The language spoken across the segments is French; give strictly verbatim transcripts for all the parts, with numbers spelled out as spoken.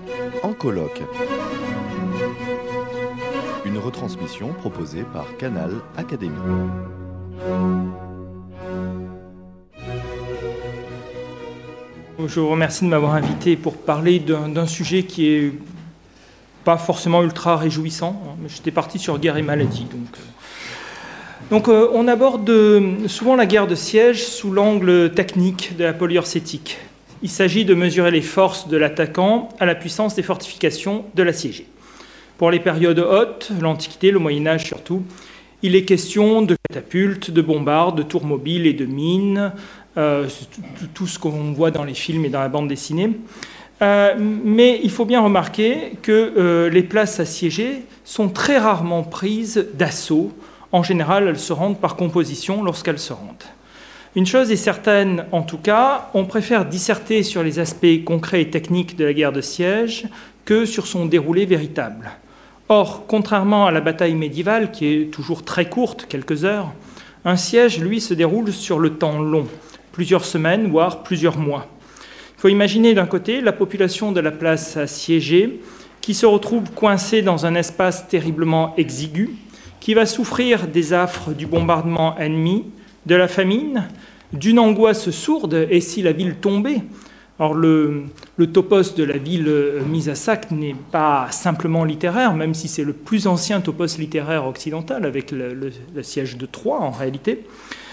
En colloque. Une retransmission proposée par Canal Académie. Je vous remercie de m'avoir invité pour parler d'un, d'un sujet qui est pas forcément ultra réjouissant, hein, mais j'étais parti sur guerre et maladie. Donc, euh, donc euh, on aborde euh, souvent la guerre de siège sous l'angle technique de la polyurcétique. Il s'agit de mesurer les forces de l'attaquant à la puissance des fortifications de l'assiégé. Pour les périodes hautes, l'Antiquité, le Moyen-Âge surtout, il est question de catapultes, de bombardes, de tours mobiles et de mines, euh, tout, tout ce qu'on voit dans les films et dans la bande dessinée. Euh, mais il faut bien remarquer que euh, les places assiégées sont très rarement prises d'assaut. En général, elles se rendent par composition lorsqu'elles se rendent. Une chose est certaine, en tout cas, on préfère disserter sur les aspects concrets et techniques de la guerre de siège que sur son déroulé véritable. Or, contrairement à la bataille médiévale, qui est toujours très courte, quelques heures, un siège, lui, se déroule sur le temps long, plusieurs semaines, voire plusieurs mois. Il faut imaginer d'un côté la population de la place assiégée qui se retrouve coincée dans un espace terriblement exigu, qui va souffrir des affres du bombardement ennemi, de la famine, d'une angoisse sourde, et si la ville tombait. Or, le, le topos de la ville mise à sac n'est pas simplement littéraire, même si c'est le plus ancien topos littéraire occidental, avec le, le, le siège de Troie en réalité.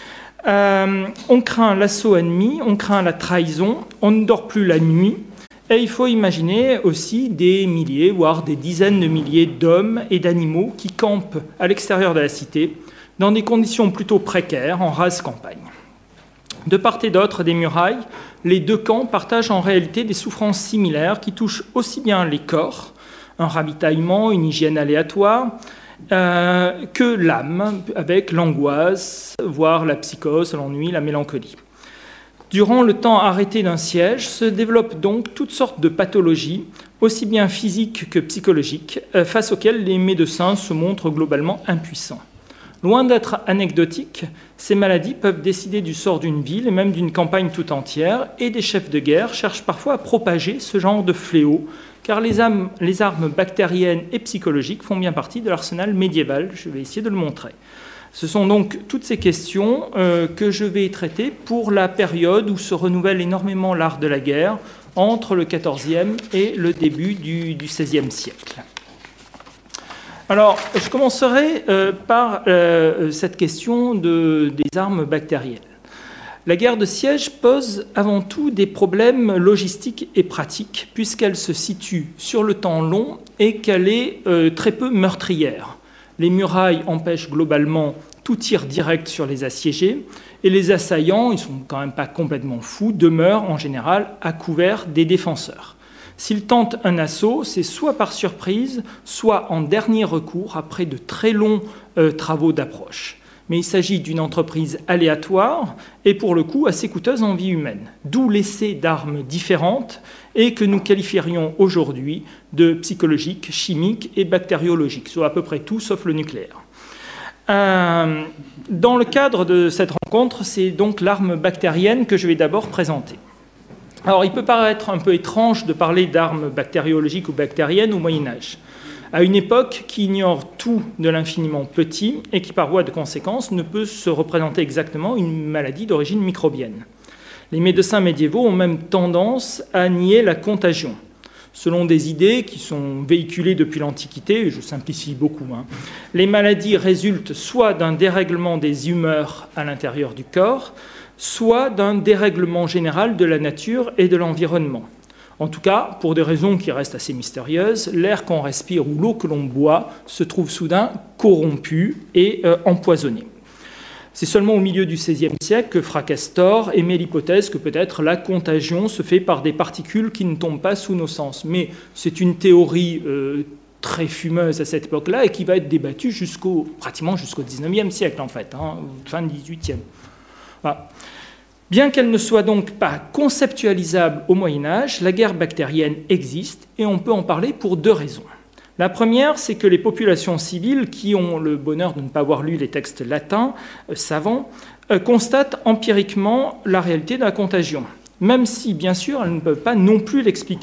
Euh, on craint l'assaut ennemi, on craint la trahison, on ne dort plus la nuit, et il faut imaginer aussi des milliers, voire des dizaines de milliers d'hommes et d'animaux qui campent à l'extérieur de la cité, dans des conditions plutôt précaires, en rase campagne. De part et d'autre des murailles, les deux camps partagent en réalité des souffrances similaires qui touchent aussi bien les corps, un ravitaillement, une hygiène aléatoire, euh, que l'âme, avec l'angoisse, voire la psychose, l'ennui, la mélancolie. Durant le temps arrêté d'un siège, se développent donc toutes sortes de pathologies, aussi bien physiques que psychologiques, euh, face auxquelles les médecins se montrent globalement impuissants. Loin d'être anecdotiques, ces maladies peuvent décider du sort d'une ville et même d'une campagne tout entière, et des chefs de guerre cherchent parfois à propager ce genre de fléau, car les armes, les armes bactériennes et psychologiques font bien partie de l'arsenal médiéval. Je vais essayer de le montrer. Ce sont donc toutes ces questions euh, que je vais traiter pour la période où se renouvelle énormément l'art de la guerre, entre le quatorzième et le début du, du seizième siècle. Alors, je commencerai euh, par euh, cette question de, des armes bactériennes. La guerre de siège pose avant tout des problèmes logistiques et pratiques, puisqu'elle se situe sur le temps long et qu'elle est euh, très peu meurtrière. Les murailles empêchent globalement tout tir direct sur les assiégés, et les assaillants, ils ne sont quand même pas complètement fous, demeurent en général à couvert des défenseurs. S'ils tentent un assaut, c'est soit par surprise, soit en dernier recours, après de très longs euh, travaux d'approche. Mais il s'agit d'une entreprise aléatoire et pour le coup assez coûteuse en vie humaine, d'où l'essai d'armes différentes et que nous qualifierions aujourd'hui de psychologiques, chimiques et bactériologiques, soit à peu près tout sauf le nucléaire. Euh, dans le cadre de cette rencontre, c'est donc l'arme bactérienne que je vais d'abord présenter. Alors, il peut paraître un peu étrange de parler d'armes bactériologiques ou bactériennes au Moyen-Âge, à une époque qui ignore tout de l'infiniment petit et qui, par voie de conséquence, ne peut se représenter exactement une maladie d'origine microbienne. Les médecins médiévaux ont même tendance à nier la contagion, selon des idées qui sont véhiculées depuis l'Antiquité, je simplifie beaucoup. Hein. Les maladies résultent soit d'un dérèglement des humeurs à l'intérieur du corps, soit d'un dérèglement général de la nature et de l'environnement. En tout cas, pour des raisons qui restent assez mystérieuses, l'air qu'on respire ou l'eau que l'on boit se trouve soudain corrompu et euh, empoisonné. C'est seulement au milieu du seizième siècle que Fracastor émet l'hypothèse que peut-être la contagion se fait par des particules qui ne tombent pas sous nos sens. Mais c'est une théorie euh, très fumeuse à cette époque-là et qui va être débattue jusqu'au, pratiquement jusqu'au dix-neuvième siècle, en fait, hein, fin du dix-huitième. Voilà. Bien qu'elle ne soit donc pas conceptualisable au Moyen-Âge, la guerre bactérienne existe et on peut en parler pour deux raisons. La première, c'est que les populations civiles, qui ont le bonheur de ne pas avoir lu les textes latins, euh, savants, euh, constatent empiriquement la réalité de la contagion, même si, bien sûr, elles ne peuvent pas non plus l'expliquer.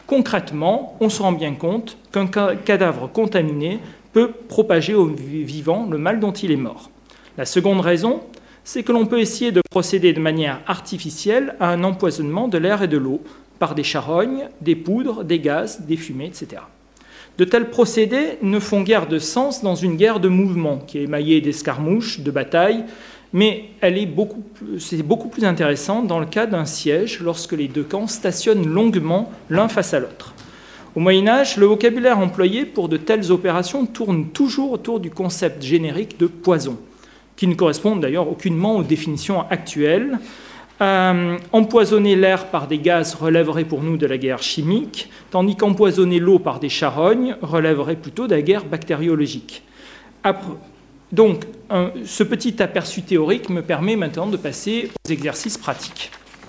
Concrètement, on se rend bien compte qu'un cadavre contaminé peut propager aux vivants le mal dont il est mort. La seconde raison, c'est que l'on peut essayer de procéder de manière artificielle à un empoisonnement de l'air et de l'eau par des charognes, des poudres, des gaz, des fumées, et cetera. De tels procédés ne font guère de sens dans une guerre de mouvement qui est émaillée d'escarmouches, de batailles, mais elle est beaucoup plus, c'est beaucoup plus intéressant dans le cas d'un siège lorsque les deux camps stationnent longuement l'un face à l'autre. Au Moyen-Âge, le vocabulaire employé pour de telles opérations tourne toujours autour du concept générique de poison, qui ne correspond d'ailleurs aucunement aux définitions actuelles. Euh, empoisonner l'air par des gaz relèverait pour nous de la guerre chimique, tandis qu'empoisonner l'eau par des charognes relèverait plutôt de la guerre bactériologique. Après, donc, un, ce petit aperçu théorique me permet maintenant de passer aux exercices pratiques.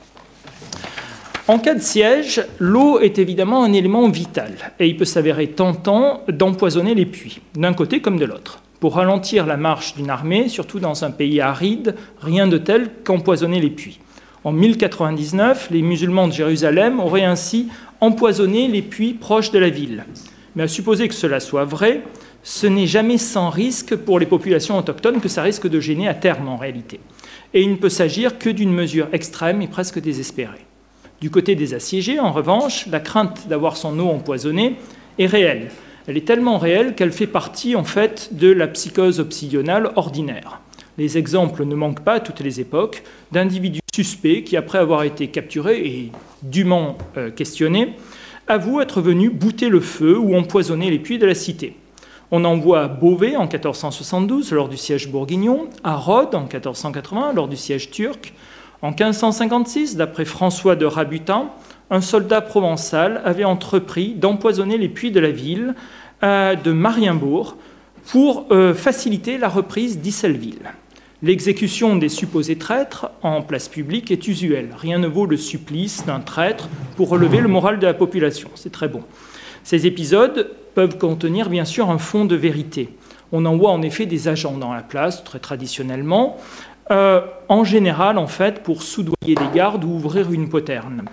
En cas de siège, l'eau est évidemment un élément vital et il peut s'avérer tentant d'empoisonner les puits, d'un côté comme de l'autre. Pour ralentir la marche d'une armée, surtout dans un pays aride, rien de tel qu'empoisonner les puits. En mille quatre-vingt-dix-neuf, les musulmans de Jérusalem auraient ainsi empoisonné les puits proches de la ville. Mais à supposer que cela soit vrai, ce n'est jamais sans risque pour les populations autochtones que ça risque de gêner à terme en réalité. Et il ne peut s'agir que d'une mesure extrême et presque désespérée. Du côté des assiégés, en revanche, la crainte d'avoir son eau empoisonnée est réelle. Elle est tellement réelle qu'elle fait partie en fait de la psychose obsidionale ordinaire. Les exemples ne manquent pas à toutes les époques d'individus suspects qui, après avoir été capturés et dûment euh, questionnés, avouent être venus bouter le feu ou empoisonner les puits de la cité. On en voit à Beauvais en quatorze cent soixante-douze lors du siège bourguignon, à Rhodes en quatorze cent quatre-vingts lors du siège turc. En quinze cent cinquante-six, d'après François de Rabutin, un soldat provençal avait entrepris d'empoisonner les puits de la ville euh, de Mariembourg pour euh, faciliter la reprise d'Isselville. L'exécution des supposés traîtres en place publique est usuelle. Rien ne vaut le supplice d'un traître pour relever le moral de la population. C'est très bon. Ces épisodes peuvent contenir bien sûr un fond de vérité. On envoie en effet des agents dans la place, très traditionnellement, euh, en général en fait pour soudoyer des gardes ou ouvrir une poterne,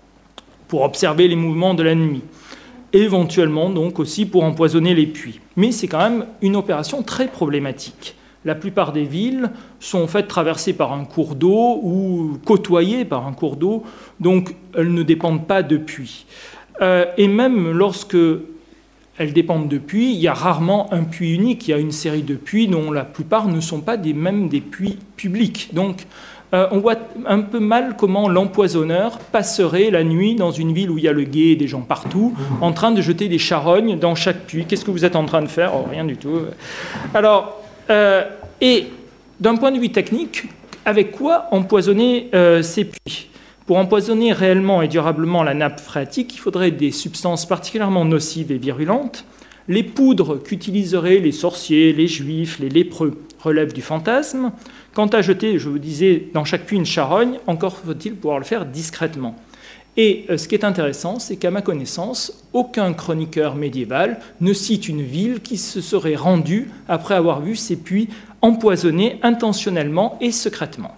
pour observer les mouvements de l'ennemi, éventuellement donc aussi pour empoisonner les puits. Mais c'est quand même une opération très problématique. La plupart des villes sont en fait traversées par un cours d'eau ou côtoyées par un cours d'eau, donc elles ne dépendent pas de puits. Euh, et même lorsque elles dépendent de puits, il y a rarement un puits unique, il y a une série de puits dont la plupart ne sont pas des, même des puits publics. Donc euh, on voit un peu mal comment l'empoisonneur passerait la nuit dans une ville où il y a le guet et des gens partout, en train de jeter des charognes dans chaque puits. Qu'est-ce que vous êtes en train de faire? Oh, rien du tout. Alors, euh, et d'un point de vue technique, avec quoi empoisonner euh, ces puits? Pour empoisonner réellement et durablement la nappe phréatique, il faudrait des substances particulièrement nocives et virulentes. Les poudres qu'utiliseraient les sorciers, les juifs, les lépreux relèvent du fantasme. Quant à jeter, je vous disais, dans chaque puits une charogne, encore faut-il pouvoir le faire discrètement. Et ce qui est intéressant, c'est qu'à ma connaissance, aucun chroniqueur médiéval ne cite une ville qui se serait rendue après avoir vu ces puits empoisonnés intentionnellement et secrètement.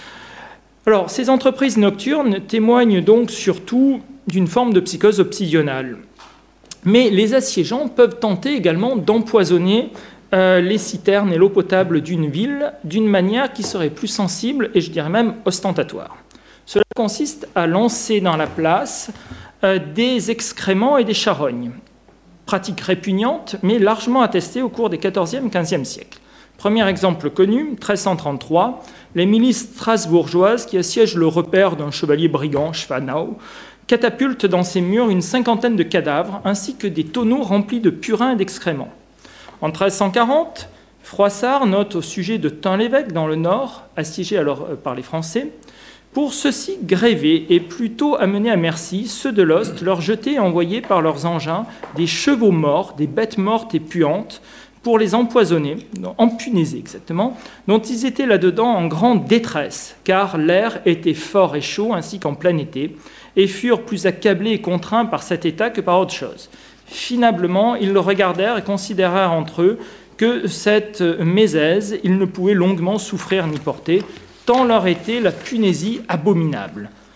Alors, ces entreprises nocturnes témoignent donc surtout d'une forme de psychose obsidionale. Mais les assiégeants peuvent tenter également d'empoisonner euh, les citernes et l'eau potable d'une ville d'une manière qui serait plus sensible et je dirais même ostentatoire. Cela consiste à lancer dans la place euh, des excréments et des charognes. Pratique répugnante, mais largement attestée au cours des quatorzième et quinzième siècles. Premier exemple connu, mille trois cent trente-trois, les milices strasbourgeoises qui assiègent le repère d'un chevalier brigand, Schwanau, catapultent dans ses murs une cinquantaine de cadavres ainsi que des tonneaux remplis de purins et d'excréments. En treize cent quarante, Froissart note au sujet de Tain-l'Évêque dans le Nord, assiégé alors par les Français, pour ceux-ci gréver et plutôt amener à merci ceux de l'Ost, leur jeter et envoyer par leurs engins des chevaux morts, des bêtes mortes et puantes, pour les empoisonner, empunaiser exactement, dont ils étaient là-dedans en grande détresse, car l'air était fort et chaud ainsi qu'en plein été, et furent plus accablés et contraints par cet état que par autre chose. Finalement, ils le regardèrent et considérèrent entre eux que cette mésaise, ils ne pouvaient longuement souffrir ni porter, tant leur était la punaisie abominable.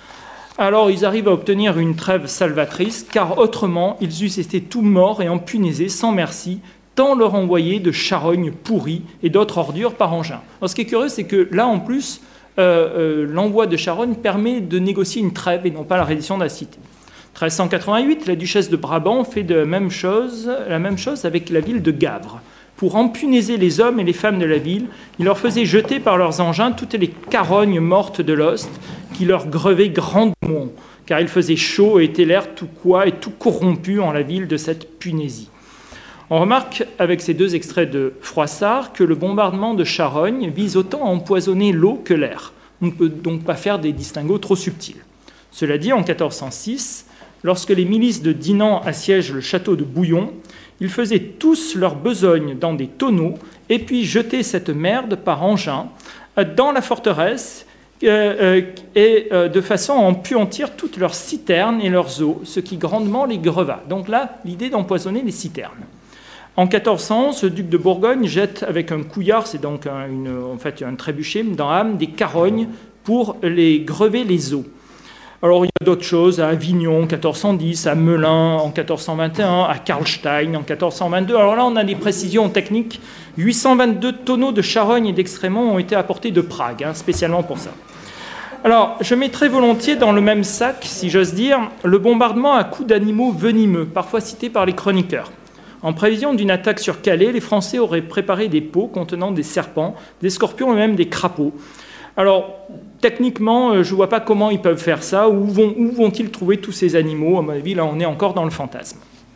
Alors ils arrivent à obtenir une trêve salvatrice, car autrement ils eussent été tous morts et empunaisés sans merci, tant leur envoyer de charognes pourries et d'autres ordures par engin. Alors ce qui est curieux, c'est que là en plus, euh, euh, l'envoi de charognes permet de négocier une trêve et non pas la reddition de la cité. treize cent quatre-vingt-huit, la duchesse de Brabant fait de la même chose, la même chose avec la ville de Gavre. Pour empunaiser les hommes et les femmes de la ville, il leur faisait jeter par leurs engins toutes les carognes mortes de l'ost qui leur grevaient grandement, car il faisait chaud et était l'air tout quoi et tout corrompu en la ville de cette Punésie. On remarque avec ces deux extraits de Froissart que le bombardement de Charogne vise autant à empoisonner l'eau que l'air. On ne peut donc pas faire des distinguos trop subtils. Cela dit, en quatorze cent six, lorsque les milices de Dinan assiègent le château de Bouillon, ils faisaient tous leur besogne dans des tonneaux et puis jetaient cette merde par engin dans la forteresse euh, et euh, de façon à empuantir toutes leurs citernes et leurs eaux, ce qui grandement les greva. Donc là, l'idée d'empoisonner les citernes. En quatorze cent onze, le duc de Bourgogne jette avec un couillard, c'est donc un, une, en fait un trébuchet, dans Ham, des carognes pour les grever les eaux. Alors, il y a d'autres choses, à Avignon en quatorze cent dix, à Melun en quatorze cent vingt et un, à Karlstein en quatorze cent vingt-deux. Alors là, on a des précisions techniques. huit cent vingt-deux tonneaux de charogne et d'excréments ont été apportés de Prague, hein, spécialement pour ça. Alors, je mettrai volontiers dans le même sac, si j'ose dire, le bombardement à coups d'animaux venimeux, parfois cité par les chroniqueurs. En prévision d'une attaque sur Calais, les Français auraient préparé des pots contenant des serpents, des scorpions et même des crapauds. Alors, techniquement, je ne vois pas comment ils peuvent faire ça, où, vont, où vont-ils trouver tous ces animaux? À mon avis, là, on est encore dans le fantasme.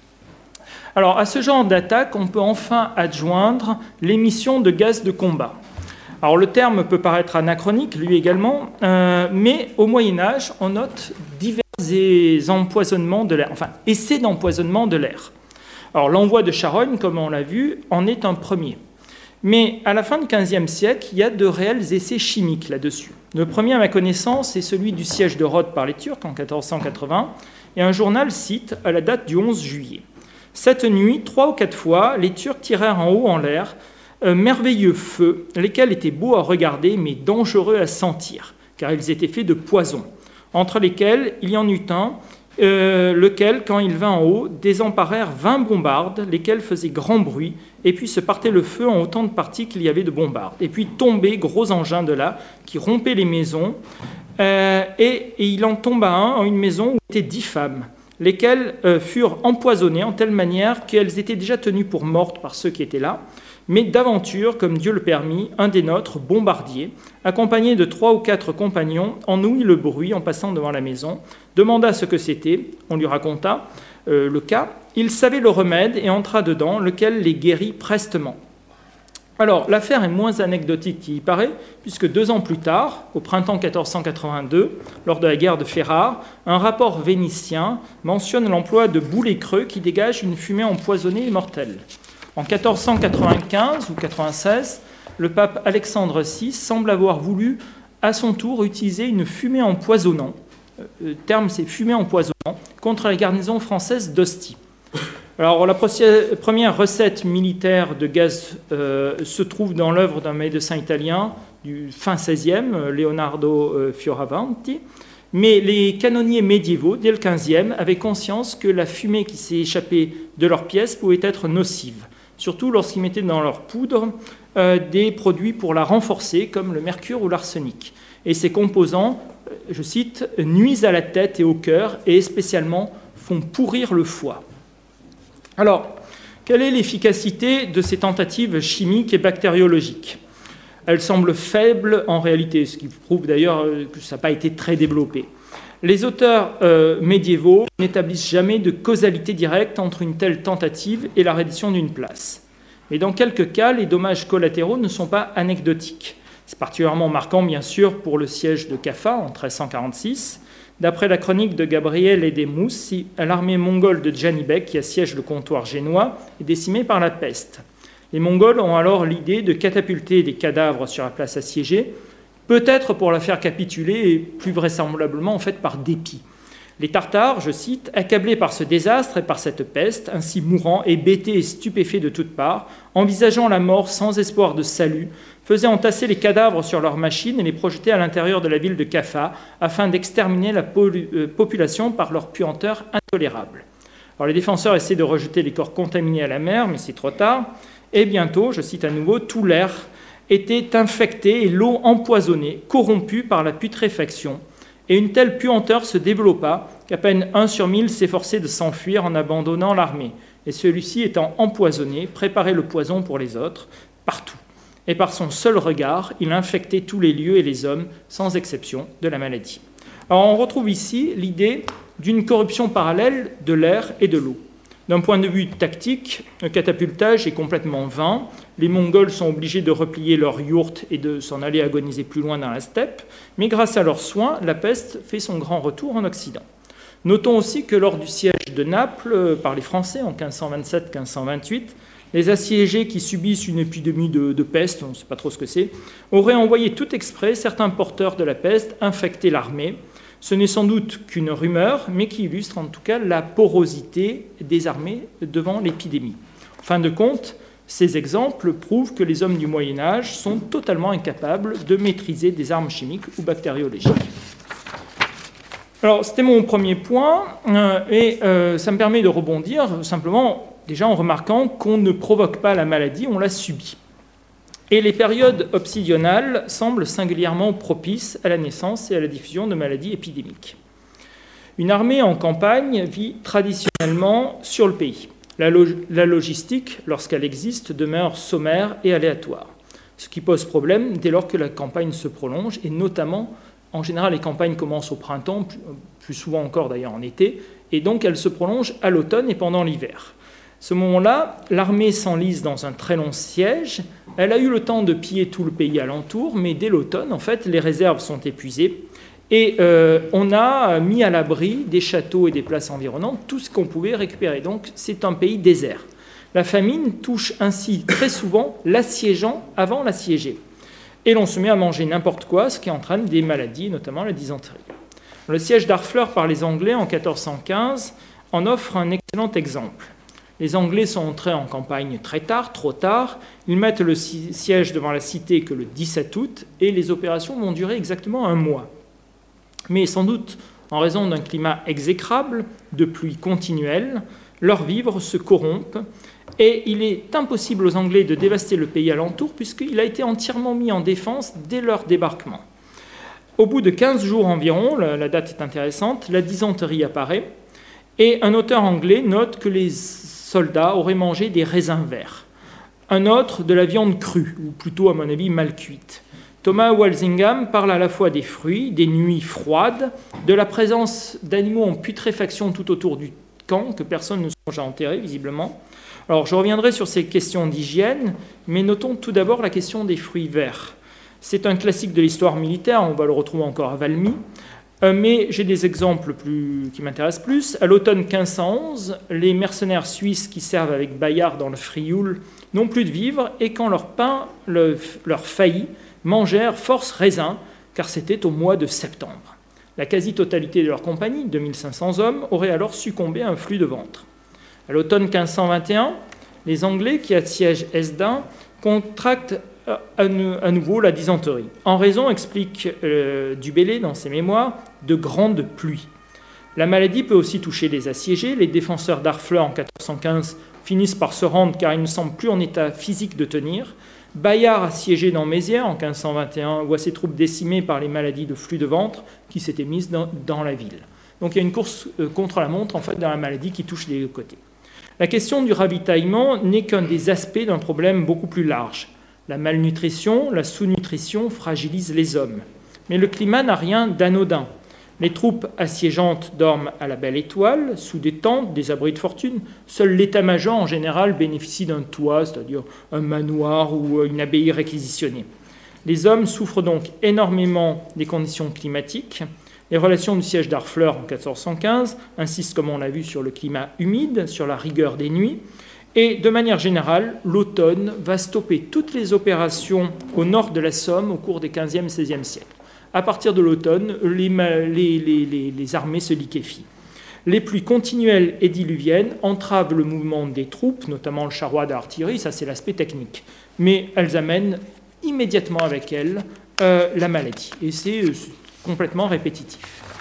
Alors, à ce genre d'attaque, on peut enfin adjoindre l'émission de gaz de combat. Alors, le terme peut paraître anachronique, lui également, euh, mais au Moyen-Âge, on note divers empoisonnements de l'air, enfin, essais d'empoisonnement de l'air. Alors, l'envoi de charogne, comme on l'a vu, en est un premier. Mais à la fin du quinzième siècle, il y a de réels essais chimiques là-dessus. Le premier, à ma connaissance, est celui du siège de Rhodes par les Turcs en quatorze cent quatre-vingts, et un journal cite à la date du onze juillet. Cette nuit, trois ou quatre fois, les Turcs tirèrent en haut en l'air un merveilleux feu, lesquels étaient beaux à regarder, mais dangereux à sentir, car ils étaient faits de poison, entre lesquels il y en eut un, Euh, lequel, quand il vint en haut, désemparèrent vingt bombardes, lesquelles faisaient grand bruit, et puis se partait le feu en autant de parties qu'il y avait de bombardes. Et puis tombaient gros engins de là, qui rompaient les maisons, euh, et, et il en tomba un en une maison où étaient dix femmes, lesquelles euh, furent empoisonnées en telle manière qu'elles étaient déjà tenues pour mortes par ceux qui étaient là, mais d'aventure, comme Dieu le permit, un des nôtres, bombardier, accompagné de trois ou quatre compagnons, en ouït le bruit en passant devant la maison, demanda ce que c'était, on lui raconta euh, le cas, il savait le remède et entra dedans, lequel les guérit prestement. Alors, l'affaire est moins anecdotique qu'il y paraît, puisque deux ans plus tard, au printemps quatorze cent quatre-vingt-deux, lors de la guerre de Ferrare, un rapport vénitien mentionne l'emploi de boulets creux qui dégagent une fumée empoisonnée et mortelle. En quatorze cent quatre-vingt-quinze ou quatre-vingt-seize, le pape Alexandre six semble avoir voulu, à son tour, utiliser une fumée empoisonnant, le terme c'est fumée empoisonnant, contre la garnison française d'Ostie. Alors, la première recette militaire de gaz euh, se trouve dans l'œuvre d'un médecin italien du fin seizième, Leonardo Fioravanti, mais les canonniers médiévaux, dès le quinzième, avaient conscience que la fumée qui s'est échappée de leurs pièces pouvait être nocive, surtout lorsqu'ils mettaient dans leur poudre euh, des produits pour la renforcer, comme le mercure ou l'arsenic. Et ces composants, je cite, « nuisent à la tête et au cœur et spécialement font pourrir le foie ». Alors, quelle est l'efficacité de ces tentatives chimiques et bactériologiques? Elle semble faible en réalité, ce qui prouve d'ailleurs que ça n'a pas été très développé. Les auteurs euh, médiévaux n'établissent jamais de causalité directe entre une telle tentative et la reddition d'une place. Mais dans quelques cas, les dommages collatéraux ne sont pas anecdotiques. C'est particulièrement marquant, bien sûr, pour le siège de Kaffa en treize cent quarante-six. D'après la chronique de Gabriel Edemoussi, l'armée mongole de Djanibek, qui assiège le comptoir génois, est décimée par la peste. Les Mongols ont alors l'idée de catapulter des cadavres sur la place assiégée, peut-être pour la faire capituler et plus vraisemblablement en fait par dépit. Les Tartares, je cite, accablés par ce désastre et par cette peste, ainsi mourants, hébétés et stupéfaits de toutes parts, envisageant la mort sans espoir de salut, faisaient entasser les cadavres sur leurs machines et les projetaient à l'intérieur de la ville de Kaffa afin d'exterminer la population par leur puanteur intolérable. Alors les défenseurs essaient de rejeter les corps contaminés à la mer, mais c'est trop tard. Et bientôt, je cite à nouveau, tout l'air était infecté et l'eau empoisonnée, corrompue par la putréfaction. Et une telle puanteur se développa qu'à peine un sur mille s'efforçait de s'enfuir en abandonnant l'armée. Et celui-ci étant empoisonné, préparait le poison pour les autres, partout. Et par son seul regard, il infectait tous les lieux et les hommes, sans exception, de la maladie. Alors on retrouve ici l'idée d'une corruption parallèle de l'air et de l'eau. D'un point de vue tactique, le catapultage est complètement vain. Les Mongols sont obligés de replier leurs yourtes et de s'en aller agoniser plus loin dans la steppe. Mais grâce à leurs soins, la peste fait son grand retour en Occident. Notons aussi que lors du siège de Naples par les Français en quinze cent vingt-sept quinze cent vingt-huit, les assiégés qui subissent une épidémie de, de peste, on ne sait pas trop ce que c'est, auraient envoyé tout exprès certains porteurs de la peste infecter l'armée. Ce n'est sans doute qu'une rumeur, mais qui illustre en tout cas la porosité des armées devant l'épidémie. En fin de compte, ces exemples prouvent que les hommes du Moyen-Âge sont totalement incapables de maîtriser des armes chimiques ou bactériologiques. Alors, c'était mon premier point, euh, et euh, ça me permet de rebondir simplement, déjà en remarquant qu'on ne provoque pas la maladie, on la subit. Et les périodes obsidionales semblent singulièrement propices à la naissance et à la diffusion de maladies épidémiques. Une armée en campagne vit traditionnellement sur le pays. La, log- la logistique, lorsqu'elle existe, demeure sommaire et aléatoire, ce qui pose problème dès lors que la campagne se prolonge, et notamment, en général, les campagnes commencent au printemps, plus, plus souvent encore d'ailleurs en été, et donc elles se prolongent à l'automne et pendant l'hiver. À ce moment-là, l'armée s'enlise dans un très long siège. Elle a eu le temps de piller tout le pays alentour, mais dès l'automne, en fait, les réserves sont épuisées. Et euh, on a mis à l'abri des châteaux et des places environnantes tout ce qu'on pouvait récupérer. Donc c'est un pays désert. La famine touche ainsi très souvent l'assiégeant avant l'assiégé. Et l'on se met à manger n'importe quoi, ce qui entraîne des maladies, notamment la dysenterie. Le siège d'Harfleur par les Anglais en quatorze cent quinze en offre un excellent exemple. Les Anglais sont entrés en campagne très tard, trop tard. Ils mettent le siège devant la cité que le dix-sept août et les opérations vont durer exactement un mois. Mais sans doute, en raison d'un climat exécrable, de pluie continuelle, leurs vivres se corrompent et il est impossible aux Anglais de dévaster le pays alentour puisqu'il a été entièrement mis en défense dès leur débarquement. Au bout de quinze jours environ, la date est intéressante, la dysenterie apparaît et un auteur anglais note que les soldats auraient mangé des raisins verts. Un autre de la viande crue, ou plutôt à mon avis mal cuite. Thomas Walsingham parle à la fois des fruits, des nuits froides, de la présence d'animaux en putréfaction tout autour du camp, que personne ne songe à enterrer visiblement. Alors je reviendrai sur ces questions d'hygiène, mais notons tout d'abord la question des fruits verts. C'est un classique de l'histoire militaire, on va le retrouver encore à Valmy. Mais j'ai des exemples plus, qui m'intéressent plus. À l'automne quinze cent onze, les mercenaires suisses qui servent avec Bayard dans le Frioul n'ont plus de vivres et quand leur pain le, leur faillit, mangèrent force raisin, car c'était au mois de septembre. La quasi-totalité de leur compagnie, deux mille cinq cents hommes, aurait alors succombé à un flux de ventre. À l'automne quinze cent vingt et un, les Anglais qui assiègent Hesdin contractent à nouveau la dysenterie, en raison, explique euh, Dubélé dans ses mémoires, de grandes pluies. La maladie peut aussi toucher les assiégés. Les défenseurs d'Harfleur en quatorze cent quinze finissent par se rendre car ils ne semblent plus en état physique de tenir. Bayard assiégé dans Mézières en quinze cent vingt et un voit ses troupes décimées par les maladies de flux de ventre qui s'étaient mises dans, dans la ville. Donc il y a une course euh, contre la montre en fait dans la maladie qui touche les deux côtés. La question du ravitaillement n'est qu'un des aspects d'un problème beaucoup plus large. La malnutrition, la sous-nutrition fragilisent les hommes. Mais le climat n'a rien d'anodin. Les troupes assiégeantes dorment à la belle étoile, sous des tentes, des abris de fortune. Seul l'état-major, en général, bénéficie d'un toit, c'est-à-dire un manoir ou une abbaye réquisitionnée. Les hommes souffrent donc énormément des conditions climatiques. Les relations du siège d'Harfleur en quatorze cent quinze insistent, comme on l'a vu, sur le climat humide, sur la rigueur des nuits. Et de manière générale, l'automne va stopper toutes les opérations au nord de la Somme au cours des quinzième et seizième siècles. À partir de l'automne, les, les, les, les armées se liquéfient. Les pluies continuelles et diluviennes entravent le mouvement des troupes, notamment le charroi d'artillerie, ça c'est l'aspect technique. Mais elles amènent immédiatement avec elle euh, la maladie. Et c'est euh, complètement répétitif.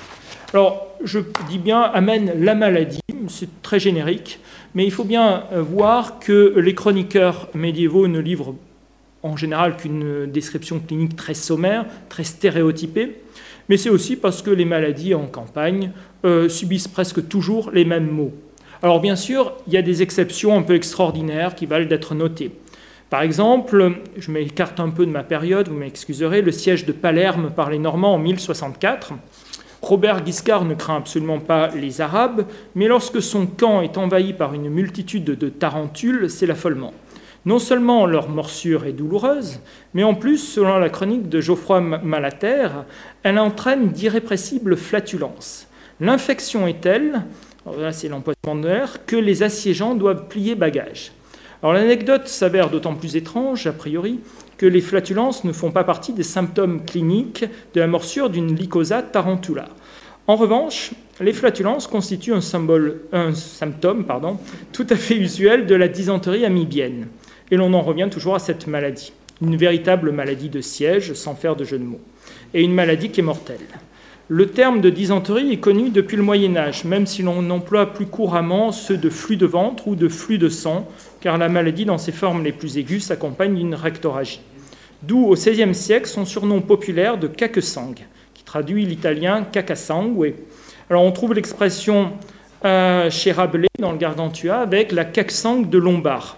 Alors, je dis bien amène la maladie, c'est très générique, mais il faut bien voir que les chroniqueurs médiévaux ne livrent en général qu'une description clinique très sommaire, très stéréotypée, mais c'est aussi parce que les maladies en campagne euh, subissent presque toujours les mêmes maux. Alors bien sûr, il y a des exceptions un peu extraordinaires qui valent d'être notées. Par exemple, je m'écarte un peu de ma période, vous m'excuserez, le siège de Palerme par les Normands en mille soixante-quatre. Robert Guiscard ne craint absolument pas les Arabes, mais lorsque son camp est envahi par une multitude de tarentules, c'est l'affolement. Non seulement leur morsure est douloureuse, mais en plus, selon la chronique de Geoffroy Malater, elle entraîne d'irrépressibles flatulences. L'infection est telle, alors là c'est l'empoisonnement de l'air, que les assiégeants doivent plier bagage. Alors l'anecdote s'avère d'autant plus étrange, a priori, que les flatulences ne font pas partie des symptômes cliniques de la morsure d'une Lycosa tarantula. En revanche, les flatulences constituent un, symbole, un symptôme pardon, tout à fait usuel de la dysenterie amibienne. Et l'on en revient toujours à cette maladie, une véritable maladie de siège, sans faire de jeu de mots, et une maladie qui est mortelle. Le terme de dysenterie est connu depuis le Moyen-Âge, même si l'on emploie plus couramment ceux de flux de ventre ou de flux de sang, car la maladie, dans ses formes les plus aiguës, s'accompagne d'une rectorragie. D'où, au seizième siècle, son surnom populaire de caque-sangue, qui traduit l'italien caca-sangue. Alors, on trouve l'expression euh, chez Rabelais, dans le Gargantua, avec la caque-sangue de Lombard.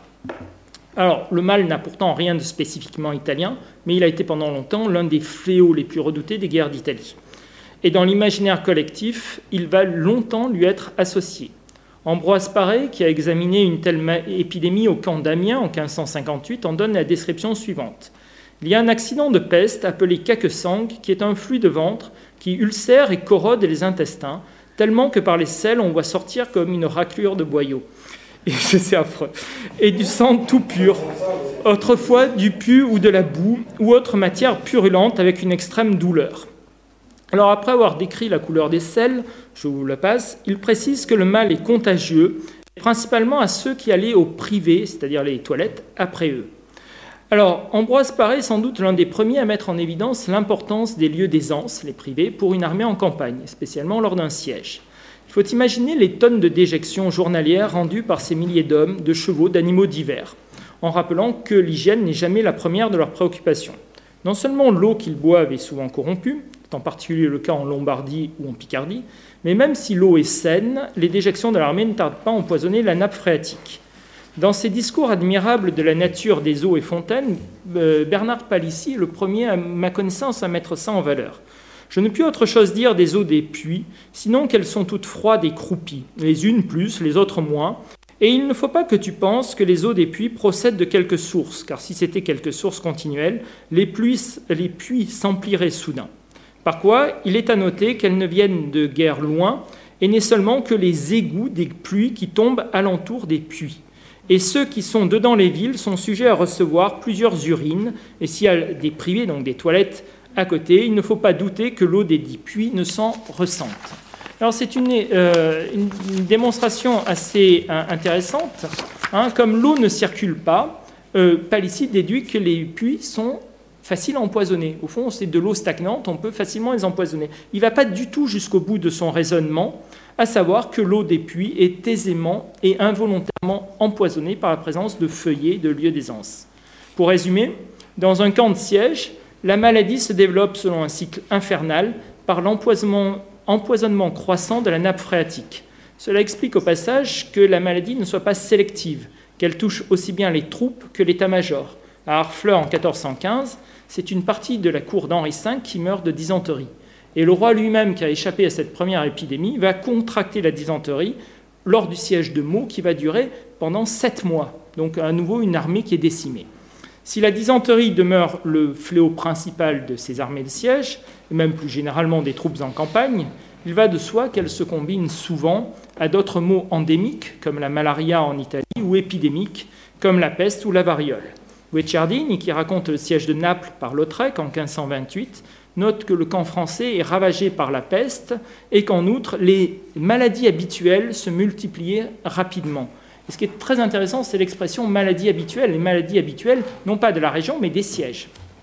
Alors, le mal n'a pourtant rien de spécifiquement italien, mais il a été pendant longtemps l'un des fléaux les plus redoutés des guerres d'Italie. Et dans l'imaginaire collectif, il va longtemps lui être associé. Ambroise Paré, qui a examiné une telle épidémie au camp d'Amiens en quinze cent cinquante-huit, en donne la description suivante. Il y a un accident de peste appelé caque-sangue, qui est un flux de ventre qui ulcère et corrode les intestins, tellement que par les selles, on voit sortir comme une raclure de boyaux. Et c'est affreux. Et du sang tout pur, autrefois du pu ou de la boue, ou autre matière purulente avec une extrême douleur. Alors après avoir décrit la couleur des selles, je vous la passe, il précise que le mal est contagieux, principalement à ceux qui allaient au privé, c'est-à-dire les toilettes, après eux. Alors, Ambroise Paré est sans doute l'un des premiers à mettre en évidence l'importance des lieux d'aisance, les privés, pour une armée en campagne, spécialement lors d'un siège. Il faut imaginer les tonnes de déjections journalières rendues par ces milliers d'hommes, de chevaux, d'animaux divers, en rappelant que l'hygiène n'est jamais la première de leurs préoccupations. Non seulement l'eau qu'ils boivent est souvent corrompue, c'est en particulier le cas en Lombardie ou en Picardie, mais même si l'eau est saine, les déjections de l'armée ne tardent pas à empoisonner la nappe phréatique. Dans ses discours admirables de la nature des eaux et fontaines, Bernard Palissy est le premier, à ma connaissance, à mettre ça en valeur. Je ne puis autre chose dire des eaux des puits, sinon qu'elles sont toutes froides et croupies, les unes plus, les autres moins, et il ne faut pas que tu penses que les eaux des puits procèdent de quelques sources, car si c'était quelques sources continuelles, les puits, les puits s'empliraient soudain. Par quoi, il est à noter qu'elles ne viennent de guère loin, et n'est seulement que les égouts des pluies qui tombent alentour des puits. Et ceux qui sont dedans les villes sont sujets à recevoir plusieurs urines, et s'il y a des privés, donc des toilettes à côté, il ne faut pas douter que l'eau des dix puits ne s'en ressente. Alors c'est une, euh, une, une démonstration assez euh, intéressante. Hein, comme l'eau ne circule pas, euh, Palissy déduit que les puits sont faciles à empoisonner. Au fond, c'est de l'eau stagnante, on peut facilement les empoisonner. Il ne va pas du tout jusqu'au bout de son raisonnement, à savoir que l'eau des puits est aisément et involontairement empoisonnée par la présence de feuillets de lieux d'aisance. Pour résumer, dans un camp de siège, la maladie se développe selon un cycle infernal par l'empoisonnement empoisonnement croissant de la nappe phréatique. Cela explique au passage que la maladie ne soit pas sélective, qu'elle touche aussi bien les troupes que l'état-major. À Harfleur, en quatorze cent quinze, c'est une partie de la cour d'Henri cinq qui meurt de dysenterie. Et le roi lui-même, qui a échappé à cette première épidémie, va contracter la dysenterie lors du siège de Meaux, qui va durer pendant sept mois. Donc à nouveau une armée qui est décimée. Si la dysenterie demeure le fléau principal de ces armées de siège, et même plus généralement des troupes en campagne, il va de soi qu'elle se combine souvent à d'autres maux endémiques, comme la malaria en Italie, ou épidémiques, comme la peste ou la variole. Guicciardini, qui raconte le siège de Naples par Lautrec en quinze cent vingt-huit, note que le camp français est ravagé par la peste et qu'en outre, les maladies habituelles se multipliaient rapidement. Et ce qui est très intéressant, c'est l'expression maladie habituelle. Les maladies habituelles, non pas de la région, mais des sièges.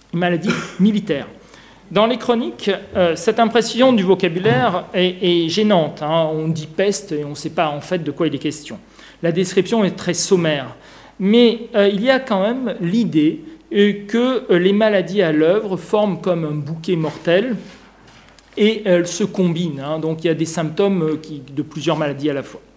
maladie militaire. Dans les chroniques, euh, cette imprécision du vocabulaire est, est gênante. Hein. On dit peste et on ne sait pas en fait de quoi il est question. La description est très sommaire. Mais euh, il y a quand même l'idée euh, que euh, les maladies à l'œuvre forment comme un bouquet mortel et elles se combinent. Hein. Donc il y a des symptômes euh, qui, de plusieurs maladies à la fois.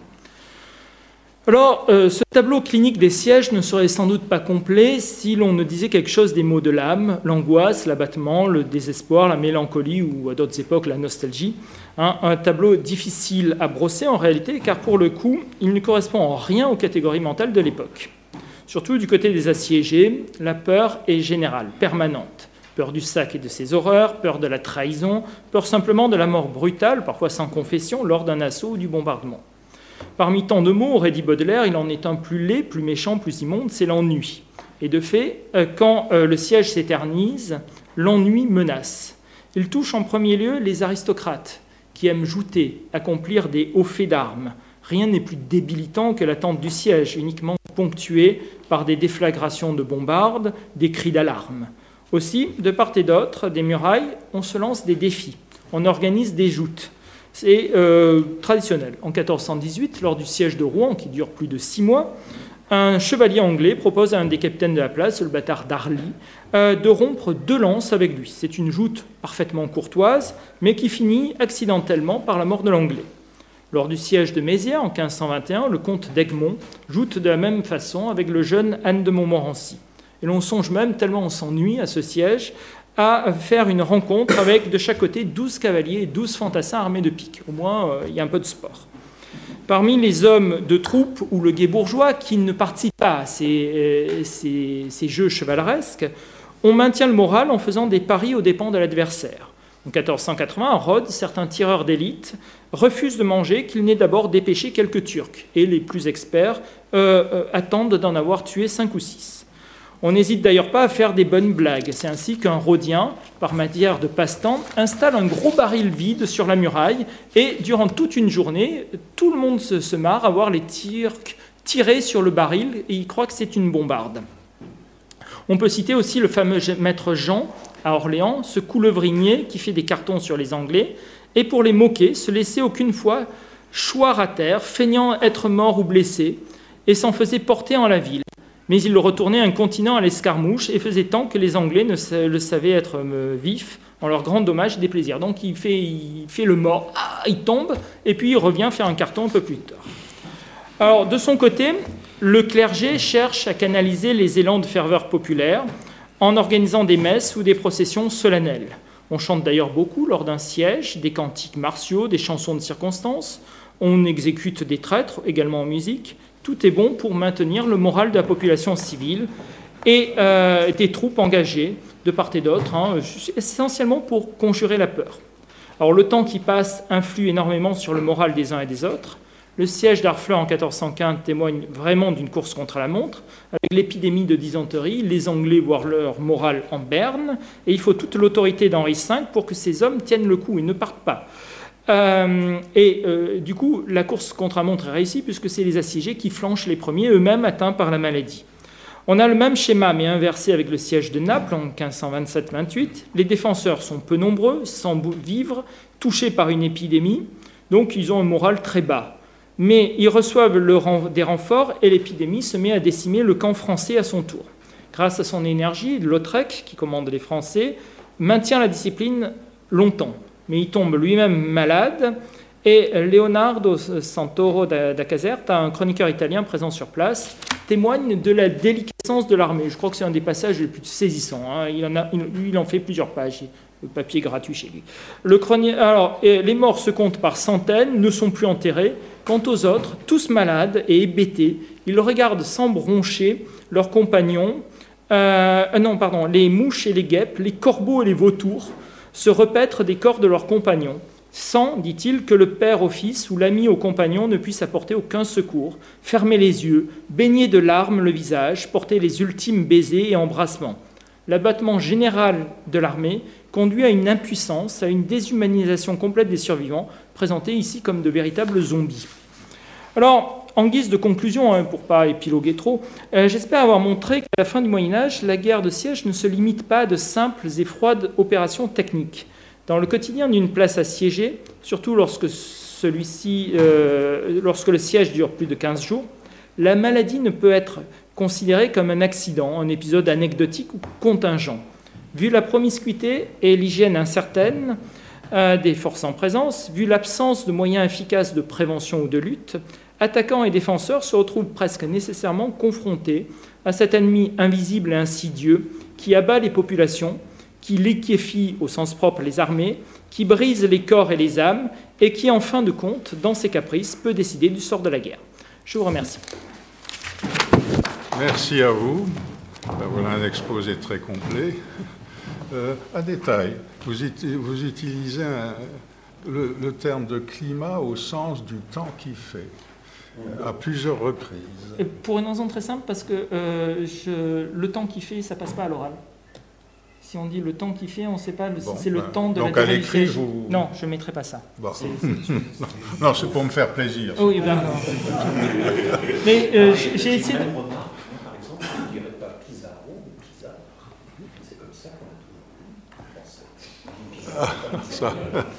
Alors, euh, ce tableau clinique des sièges ne serait sans doute pas complet si l'on ne disait quelque chose des maux de l'âme, l'angoisse, l'abattement, le désespoir, la mélancolie ou à d'autres époques la nostalgie. Hein, un tableau difficile à brosser en réalité, car pour le coup, il ne correspond en rien aux catégories mentales de l'époque. Surtout du côté des assiégés, la peur est générale, permanente. Peur du sac et de ses horreurs, peur de la trahison, peur simplement de la mort brutale, parfois sans confession, lors d'un assaut ou du bombardement. Parmi tant de mots, aurait dit Baudelaire, il en est un plus laid, plus méchant, plus immonde, c'est l'ennui. Et de fait, quand le siège s'éternise, l'ennui menace. Il touche en premier lieu les aristocrates, qui aiment jouter, accomplir des hauts faits d'armes. Rien n'est plus débilitant que l'attente du siège, uniquement ponctuée par des déflagrations de bombardes, des cris d'alarme. Aussi, de part et d'autre des murailles, on se lance des défis, on organise des joutes. C'est euh, traditionnel. En quatorze cent dix-huit, lors du siège de Rouen, qui dure plus de six mois, un chevalier anglais propose à un des capitaines de la place, le bâtard Darley, euh, de rompre deux lances avec lui. C'est une joute parfaitement courtoise, mais qui finit accidentellement par la mort de l'anglais. Lors du siège de Mézières, en quinze cent vingt et un, le comte d'Egmont joute de la même façon avec le jeune Anne de Montmorency. Et l'on songe même, tellement on s'ennuie à ce siège, à faire une rencontre avec de chaque côté douze cavaliers et douze fantassins armés de piques. Au moins, euh, il y a un peu de sport. Parmi les hommes de troupe ou le gai bourgeois qui ne participent pas à ces, euh, ces, ces jeux chevaleresques, on maintient le moral en faisant des paris aux dépens de l'adversaire. En quatorze cent quatre-vingts, à Rhodes, certains tireurs d'élite refusent de manger qu'il n'ait d'abord dépêché quelques Turcs, et les plus experts euh, euh, attendent d'en avoir tué cinq ou six. On n'hésite d'ailleurs pas à faire des bonnes blagues. C'est ainsi qu'un Rhodien, par matière de passe-temps, installe un gros baril vide sur la muraille et durant toute une journée, tout le monde se, se marre à voir les Turcs tirer sur le baril et il croit que c'est une bombarde. On peut citer aussi le fameux maître Jean à Orléans, ce coulevrinier qui fait des cartons sur les Anglais et pour les moquer, se laissait aucune fois choir à terre, feignant être mort ou blessé et s'en faisait porter en la ville. Mais il le retournait incontinent à l'escarmouche et faisait tant que les Anglais ne le savaient être vifs en leur grand dommage et déplaisir. Donc il fait, il fait le mort, ah, il tombe, et puis il revient faire un carton un peu plus tard. Alors de son côté, le clergé cherche à canaliser les élans de ferveur populaire en organisant des messes ou des processions solennelles. On chante d'ailleurs beaucoup lors d'un siège, des cantiques martiaux, des chansons de circonstance. On exécute des traîtres, également en musique. Tout est bon pour maintenir le moral de la population civile et euh, des troupes engagées de part et d'autre, hein, essentiellement pour conjurer la peur. Alors le temps qui passe influe énormément sur le moral des uns et des autres. Le siège d'Harfleur en quatorze cent quinze témoigne vraiment d'une course contre la montre. Avec l'épidémie de dysenterie, les Anglais voient leur morale en berne et il faut toute l'autorité d'Henri cinq pour que ces hommes tiennent le coup et ne partent pas. Euh, et euh, du coup, la course contre la montre est réussie puisque c'est les assiégés qui flanchent les premiers, eux-mêmes atteints par la maladie. On a le même schéma, mais inversé avec le siège de Naples en quinze cent vingt-sept vingt-huit. Les défenseurs sont peu nombreux, sans vivre, touchés par une épidémie, donc ils ont un moral très bas. Mais ils reçoivent le ren- des renforts et l'épidémie se met à décimer le camp français à son tour. Grâce à son énergie, Lautrec, qui commande les Français, maintient la discipline longtemps. Mais il tombe lui-même malade, et Leonardo Santoro da Caserta, un chroniqueur italien présent sur place, témoigne de la déliquescence de l'armée. Je crois que c'est un des passages les plus saisissants. Hein. Il, en a, il, il en fait plusieurs pages, le papier gratuit chez lui. Le chroni... Alors, les morts se comptent par centaines, ne sont plus enterrés. Quant aux autres, tous malades et hébétés, ils regardent sans broncher leurs compagnons, euh, non, pardon, les mouches et les guêpes, les corbeaux et les vautours, se repaître des corps de leurs compagnons, sans, dit-il, que le père au fils ou l'ami au compagnon ne puisse apporter aucun secours, fermer les yeux, baigner de larmes le visage, porter les ultimes baisers et embrassements. L'abattement général de l'armée conduit à une impuissance, à une déshumanisation complète des survivants, présentés ici comme de véritables zombies. Alors, en guise de conclusion, hein, pour ne pas épiloguer trop, euh, j'espère avoir montré qu'à la fin du Moyen-Âge, la guerre de siège ne se limite pas à de simples et froides opérations techniques. Dans le quotidien d'une place assiégée, surtout lorsque, celui-ci, euh, lorsque le siège dure plus de quinze jours, la maladie ne peut être considérée comme un accident, un épisode anecdotique ou contingent. Vu la promiscuité et l'hygiène incertaine euh, des forces en présence, vu l'absence de moyens efficaces de prévention ou de lutte, attaquants et défenseurs se retrouvent presque nécessairement confrontés à cet ennemi invisible et insidieux qui abat les populations, qui liquéfie au sens propre les armées, qui brise les corps et les âmes et qui, en fin de compte, dans ses caprices, peut décider du sort de la guerre. Je vous remercie. Merci à vous. Ben voilà un exposé très complet. Euh, un détail, vous, it vous utilisez un, le, le terme de climat au sens du temps qu'il fait, à plusieurs reprises. Et pour une raison très simple, parce que euh, je, le temps qu'il fait, ça passe pas à l'oral. Si on dit le temps qu'il fait, on ne sait pas si bon, c'est le ben, temps de donc la à l'écrit, vous... Non, je ne mettrai pas ça. Bon. Non, c'est pour me faire plaisir. Oui, ben, mais euh, j'ai essayé de... Ah, ça.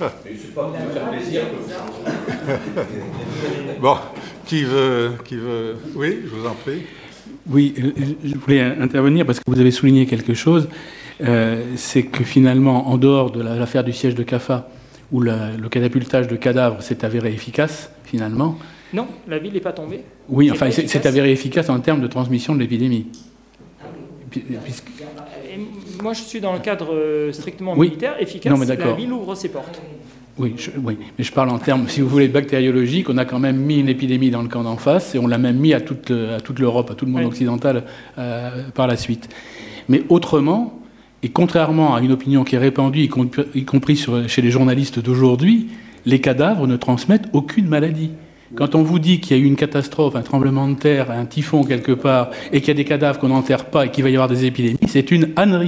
Bon, qui veut, qui veut... Oui, je vous en prie. Oui, je voulais intervenir parce que vous avez souligné quelque chose. Euh, c'est que finalement, en dehors de l'affaire du siège de Caffa, où la, le catapultage de cadavres s'est avéré efficace, finalement... Non, la ville n'est pas tombée. Oui, enfin, c'est avéré efficace en termes de transmission de l'épidémie. Puisque... Moi, je suis dans le cadre strictement militaire. Oui. Efficace, non, mais la ville ouvre ses portes. Oui, je, oui, mais je parle en termes, si vous voulez, bactériologiques. On a quand même mis une épidémie dans le camp d'en face et on l'a même mis à toute, à toute l'Europe, à tout le monde oui. occidental euh, par la suite. Mais autrement, et contrairement à une opinion qui est répandue, y, comp y compris sur, chez les journalistes d'aujourd'hui, les cadavres ne transmettent aucune maladie. Quand on vous dit qu'il y a eu une catastrophe, un tremblement de terre, un typhon quelque part, et qu'il y a des cadavres qu'on n'enterre pas et qu'il va y avoir des épidémies, c'est une ânerie.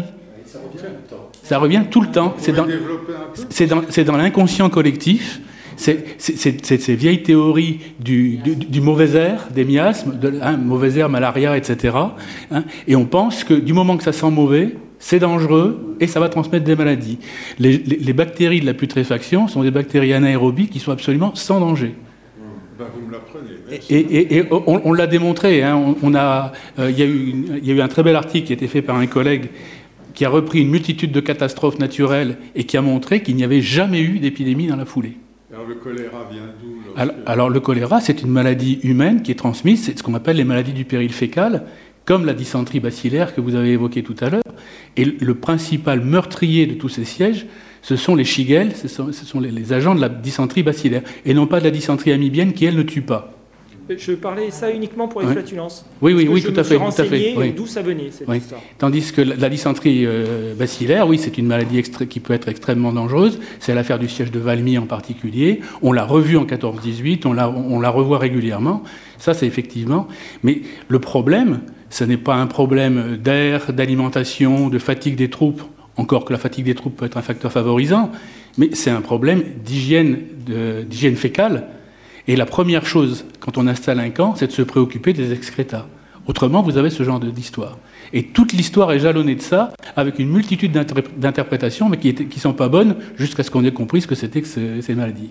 Ça revient tout le temps. C'est dans, dans, dans l'inconscient collectif. C'est ces vieilles théories du, du, du mauvais air, des miasmes, de, hein, mauvais air, malaria, et cetera. Hein, et on pense que du moment que ça sent mauvais, c'est dangereux et ça va transmettre des maladies. Les, les, les bactéries de la putréfaction sont des bactéries anaérobies qui sont absolument sans danger. Ben, vous me l'apprenez. Et, et, et on, on l'a démontré. Hein, on, on a, euh, y a eu une, y a eu un très bel article qui a été fait par un collègue qui a repris une multitude de catastrophes naturelles et qui a montré qu'il n'y avait jamais eu d'épidémie dans la foulée. Alors le choléra vient d'où? alors, alors le choléra, c'est une maladie humaine qui est transmise, c'est ce qu'on appelle les maladies du péril fécal, comme la dysenterie bacillaire que vous avez évoquée tout à l'heure. Et le principal meurtrier de tous ces sièges, ce sont les shigelles, ce sont, ce sont les, les agents de la dysenterie bacillaire, et non pas de la dysenterie amibienne qui, elle, ne tue pas. Je parlais ça uniquement pour les oui. flatulences. Oui, oui, oui, tout à fait, tout à fait. Oui. D'où ça venait, cette oui. histoire. Tandis que la, la dysenterie euh, bacillaire, oui, c'est une maladie qui peut être extrêmement dangereuse. C'est l'affaire du siège de Valmy en particulier. On l'a revue en quatorze dix-huit, on la, on la revoit régulièrement. Ça, c'est effectivement... Mais le problème, ce n'est pas un problème d'air, d'alimentation, de fatigue des troupes, encore que la fatigue des troupes peut être un facteur favorisant, mais c'est un problème d'hygiène d'hygiène fécale. Et la première chose, quand on installe un camp, c'est de se préoccuper des excrétas. Autrement, vous avez ce genre d'histoire. Et toute l'histoire est jalonnée de ça, avec une multitude d'interprétations, mais qui ne sont pas bonnes, jusqu'à ce qu'on ait compris ce que c'était que ce, ces maladies.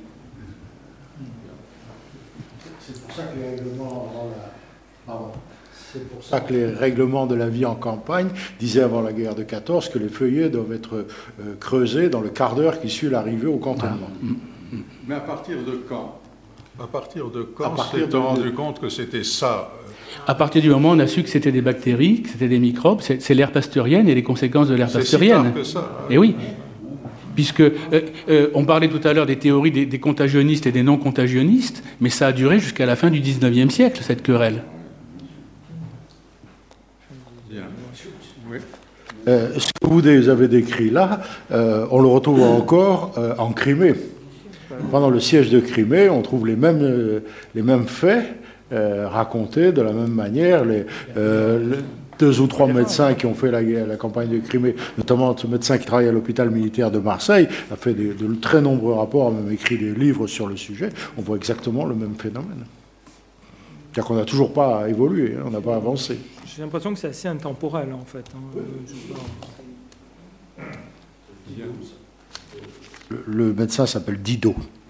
C'est pour ça que les règlements avant la... Pardon. C'est pour ça que les règlements de la vie en campagne disaient avant la guerre de quatorze que les feuillets doivent être euh, creusés dans le quart d'heure qui suit l'arrivée au cantonnement. Ah. Mais à partir de quand À partir de quand on s'est rendu compte que c'était ça? À partir du moment où on a su que c'était des bactéries, que c'était des microbes, c'est l'ère pasteurienne et les conséquences de l'ère pasteurienne. C'est si tard que ça. Et oui, puisque euh, euh, on parlait tout à l'heure des théories des, des contagionnistes et des non-contagionnistes, mais ça a duré jusqu'à la fin du dix-neuvième siècle, cette querelle. Bien. Oui. Euh, ce que vous avez décrit là, euh, on le retrouve encore euh, en Crimée. Pendant le siège de Crimée, on trouve les mêmes, euh, les mêmes faits euh, racontés de la même manière. Les, euh, les deux ou trois médecins qui ont fait la, la campagne de Crimée, notamment ce médecin qui travaille à l'hôpital militaire de Marseille, a fait des, de très nombreux rapports, a même écrit des livres sur le sujet. On voit exactement le même phénomène. C'est-à-dire qu'on n'a toujours pas évolué, hein, on n'a pas avancé. J'ai l'impression que c'est assez intemporel, en fait. Hein. Le, le médecin s'appelle Didot.